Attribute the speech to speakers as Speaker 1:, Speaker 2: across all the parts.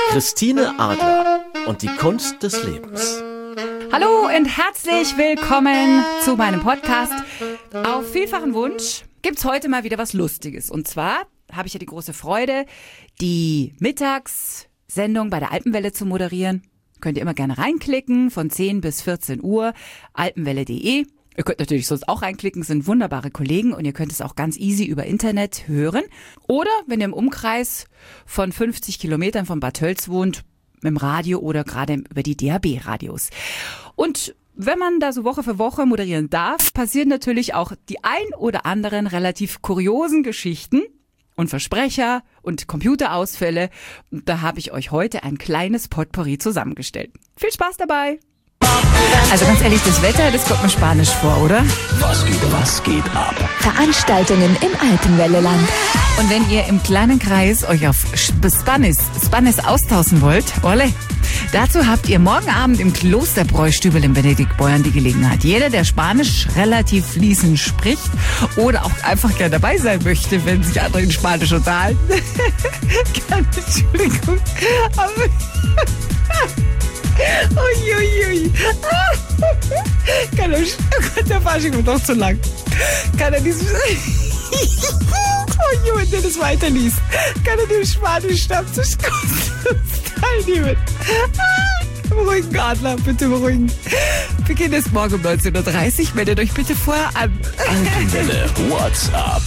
Speaker 1: Christine Adler und die Kunst des Lebens.
Speaker 2: Hallo und herzlich willkommen zu meinem Podcast. Auf vielfachen Wunsch gibt's heute mal wieder was Lustiges. Und zwar habe ich ja die große Freude, die Mittagssendung bei der Alpenwelle zu moderieren. Könnt ihr immer gerne reinklicken, von 10 bis 14 Uhr, alpenwelle.de. Ihr könnt natürlich sonst auch reinklicken, sind wunderbare Kollegen und ihr könnt es auch ganz easy über Internet hören. Oder wenn ihr im Umkreis von 50 Kilometern von Bad Tölz wohnt, mit dem Radio oder gerade über die DAB-Radios. Und wenn man da so Woche für Woche moderieren darf, passieren natürlich auch die ein oder anderen relativ kuriosen Geschichten und Versprecher und Computerausfälle. Da habe ich euch heute ein kleines Potpourri zusammengestellt. Viel Spaß dabei! Also ganz ehrlich, das Wetter, das kommt mir spanisch vor, oder?
Speaker 1: Was geht ab?
Speaker 3: Veranstaltungen im Alpenwelleland.
Speaker 2: Und wenn ihr im kleinen Kreis euch auf Spanisch austauschen wollt, ole, dazu habt ihr morgen Abend im Klosterbräustübel in Benediktbeuern die Gelegenheit. Jeder, der Spanisch relativ fließend spricht oder auch einfach gerne dabei sein möchte, wenn sich andere in Spanisch unterhalten. Entschuldigung, aber... Uiuiui. Kann er, oh Gott, der Fasching wird doch zu lang. Kann er diesem... Oh Junge, der das weiterliest. Kann er dem Spanisch-Stammtisch teilnehmen. Beruhigen, Adler, bitte beruhigen. Beginn ist morgen um 19.30 Uhr. Meldet euch bitte vorher an.
Speaker 1: Alpenwelle, what's up?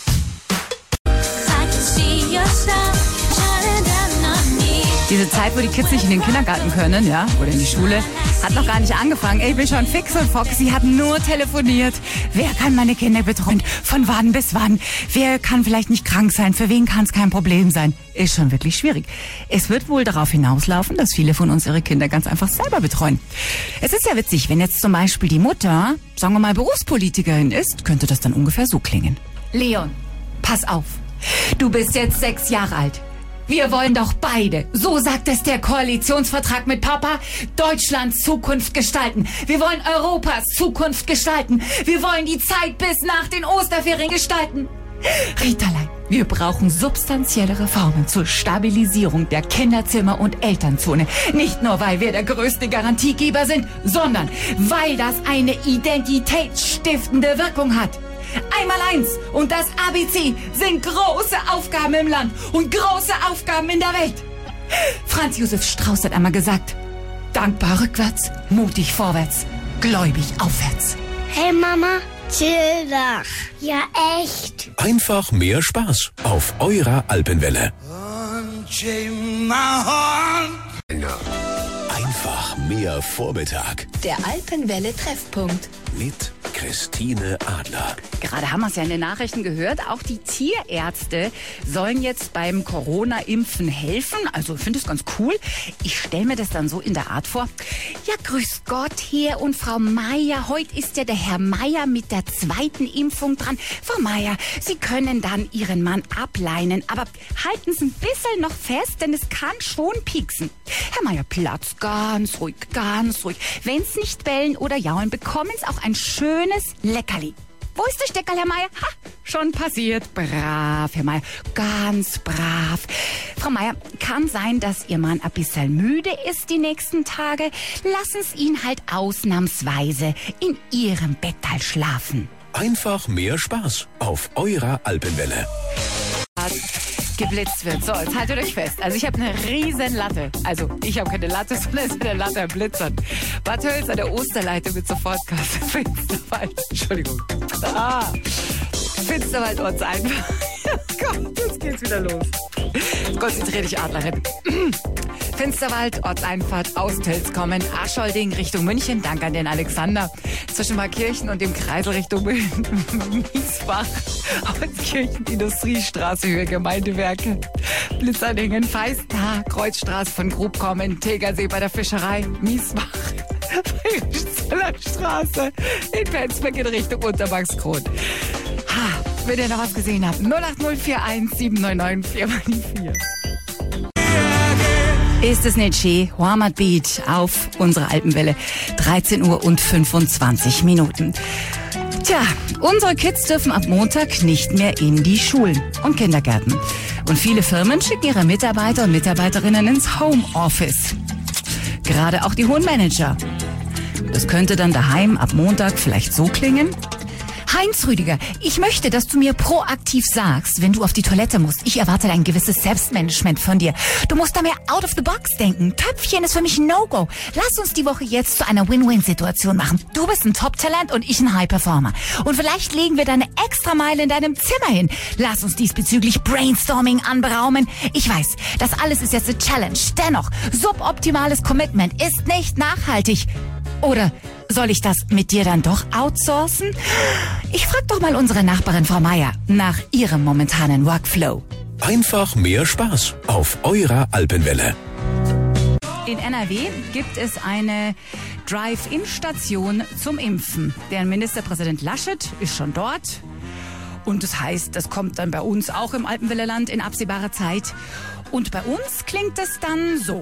Speaker 2: Diese Zeit, wo die Kids nicht in den Kindergarten können, ja, oder in die Schule, hat noch gar nicht angefangen. Ich bin schon fix und foxy, hat nur telefoniert. Wer kann meine Kinder betreuen? Von wann bis wann? Wer kann vielleicht nicht krank sein? Für wen kann es kein Problem sein? Ist schon wirklich schwierig. Es wird wohl darauf hinauslaufen, dass viele von uns ihre Kinder ganz einfach selber betreuen. Es ist ja witzig, wenn jetzt zum Beispiel die Mutter, sagen wir mal, Berufspolitikerin ist, könnte das dann ungefähr so klingen. Leon, pass auf. Du bist jetzt 6 Jahre alt. Wir wollen doch beide, so sagt es der Koalitionsvertrag mit Papa, Deutschlands Zukunft gestalten. Wir wollen Europas Zukunft gestalten. Wir wollen die Zeit bis nach den Osterferien gestalten. Ritallein, wir brauchen substanzielle Reformen zur Stabilisierung der Kinderzimmer- und Elternzone. Nicht nur, weil wir der größte Garantiegeber sind, sondern weil das eine identitätsstiftende Wirkung hat. Einmal 1 und das ABC sind große Aufgaben im Land und große Aufgaben in der Welt. Franz Josef Strauß hat einmal gesagt, dankbar rückwärts, mutig vorwärts, gläubig aufwärts.
Speaker 4: Hey Mama, chill doch. Ja, echt.
Speaker 1: Einfach mehr Spaß auf eurer Alpenwelle. Einfach mehr Vormittag
Speaker 3: Der Alpenwelle-Treffpunkt.
Speaker 1: mit Christine Adler.
Speaker 2: Gerade haben wir es ja in den Nachrichten gehört, auch die Tierärzte sollen jetzt beim Corona-Impfen helfen. Also ich finde es ganz cool. Ich stelle mir das dann so in der Art vor. Ja, grüß Gott, Herr und Frau Meier. Heute ist ja der Herr Meier mit der 2. Impfung dran. Frau Meier, Sie können dann Ihren Mann ableinen, aber halten Sie ein bisschen noch fest, denn es kann schon pieksen. Herr Meier, Platz, ganz ruhig, ganz ruhig. Wenn Sie nicht bellen oder jaulen, bekommen Sie auch ein schönes Leckerli. Wo ist der Steckerl, Herr Meier? Ha, schon passiert. Brav, Herr Meier. Ganz brav. Frau Meier, kann sein, dass Ihr Mann ein bisschen müde ist die nächsten Tage. Lassen Sie ihn halt ausnahmsweise in Ihrem Bettal schlafen.
Speaker 1: Einfach mehr Spaß auf eurer Alpenwelle.
Speaker 2: Geblitzt wird. So, jetzt haltet euch fest. Also ich habe eine riesen Latte. Also ich habe keine Latte, sondern es ist eine Latte am Blitzern. Bad Tölz an der Osterleite mit Sofortkasse. Finsterwald. Entschuldigung. Finsterwald ortseifahrt. Gott, jetzt geht's wieder los. Konzentrier dich, Adlerin. Finsterwald, Ortseinfahrt, aus Tölz kommen, Aschholding Richtung München, dank an den Alexander. Zwischen Markirchen und dem Kreisel Richtung Miesbach, Holzkirchen, Industriestraße, Höhe Gemeindewerke, Blitzerlingen, Feistner, Kreuzstraße von Grub kommen, Tegersee bei der Fischerei, Miesbach, Straße, in Penzberg in Richtung Unterbachskron. Wenn ihr noch was gesehen habt, 08041 799 4x4. Ist es nicht schön? Heimat Beach auf unserer Alpenwelle. 13 Uhr und 25 Minuten. Tja, unsere Kids dürfen ab Montag nicht mehr in die Schulen und Kindergärten. Und viele Firmen schicken ihre Mitarbeiter und Mitarbeiterinnen ins Homeoffice. Gerade auch die hohen Manager. Das könnte dann daheim ab Montag vielleicht so klingen. Heinz Rüdiger, ich möchte, dass du mir proaktiv sagst, wenn du auf die Toilette musst. Ich erwarte ein gewisses Selbstmanagement von dir. Du musst da mehr out of the box denken. Töpfchen ist für mich ein No-Go. Lass uns die Woche jetzt zu einer Win-Win-Situation machen. Du bist ein Top-Talent und ich ein High-Performer. Und vielleicht legen wir da eine Extrameile in deinem Zimmer hin. Lass uns diesbezüglich Brainstorming anberaumen. Ich weiß, das alles ist jetzt eine Challenge. Dennoch, suboptimales Commitment ist nicht nachhaltig. Oder soll ich das mit dir dann doch outsourcen? Ich frag doch mal unsere Nachbarin Frau Meier nach ihrem momentanen Workflow.
Speaker 1: Einfach mehr Spaß auf eurer Alpenwelle.
Speaker 2: In NRW gibt es eine Drive-In-Station zum Impfen. Deren Ministerpräsident Laschet ist schon dort. Und das heißt, das kommt dann bei uns auch im Alpenwelleland in absehbarer Zeit. Und bei uns klingt es dann so.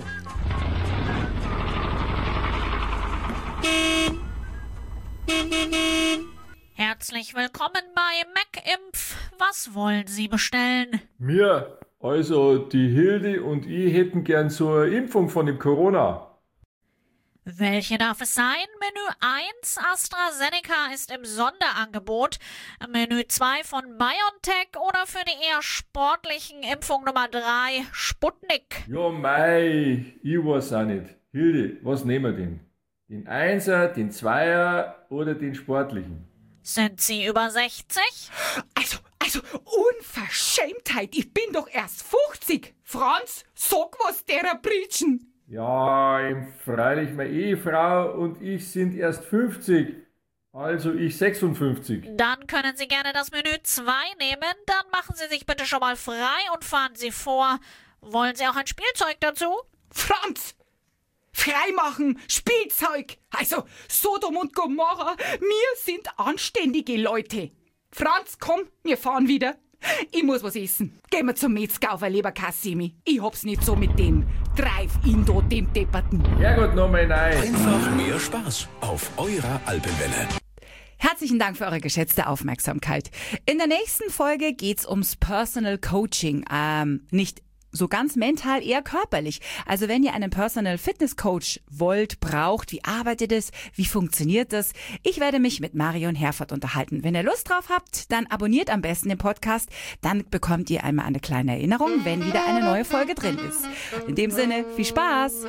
Speaker 5: Herzlich willkommen bei MacImpf. Was wollen Sie bestellen?
Speaker 6: Mir, also die Hilde und ich hätten gern so eine Impfung von dem Corona.
Speaker 5: Welche darf es sein? Menü 1 AstraZeneca ist im Sonderangebot. Menü 2 von BioNTech oder für die eher sportlichen Impfung Nummer 3 Sputnik.
Speaker 6: Ja mei, ich weiß auch nicht. Hilde, was nehmen wir denn? Den Einser, den Zweier oder den sportlichen?
Speaker 5: Sind Sie über 60?
Speaker 7: Also, Unverschämtheit, ich bin doch erst 50. Franz, sag was derer Britschen.
Speaker 6: Ja, freilich meine Ehefrau und ich sind erst 50. Also ich 56.
Speaker 5: Dann können Sie gerne das Menü 2 nehmen. Dann machen Sie sich bitte schon mal frei und fahren Sie vor. Wollen Sie auch ein Spielzeug dazu?
Speaker 7: Franz! Freimachen, Spielzeug. Also, Sodom und Gomorra, wir sind anständige Leute. Franz, komm, wir fahren wieder. Ich muss was essen. Gehen wir zum Metzger auf eine Leberkassimi. Ich hab's nicht so mit dem Drive-In dort, dem Depperten.
Speaker 6: Ja gut, nochmal nein.
Speaker 1: Einfach mehr Spaß auf eurer Alpenwelle.
Speaker 2: Herzlichen Dank für eure geschätzte Aufmerksamkeit. In der nächsten Folge geht's ums Personal Coaching. Nicht so ganz mental, eher körperlich. Also wenn ihr einen Personal Fitness Coach wollt, braucht, wie arbeitet es, wie funktioniert das? Ich werde mich mit Marion Herford unterhalten. Wenn ihr Lust drauf habt, dann abonniert am besten den Podcast. Dann bekommt ihr einmal eine kleine Erinnerung, wenn wieder eine neue Folge drin ist. In dem Sinne, viel Spaß!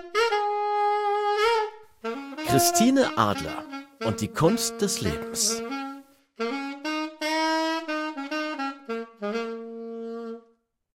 Speaker 8: Christine Adler und die Kunst des Lebens.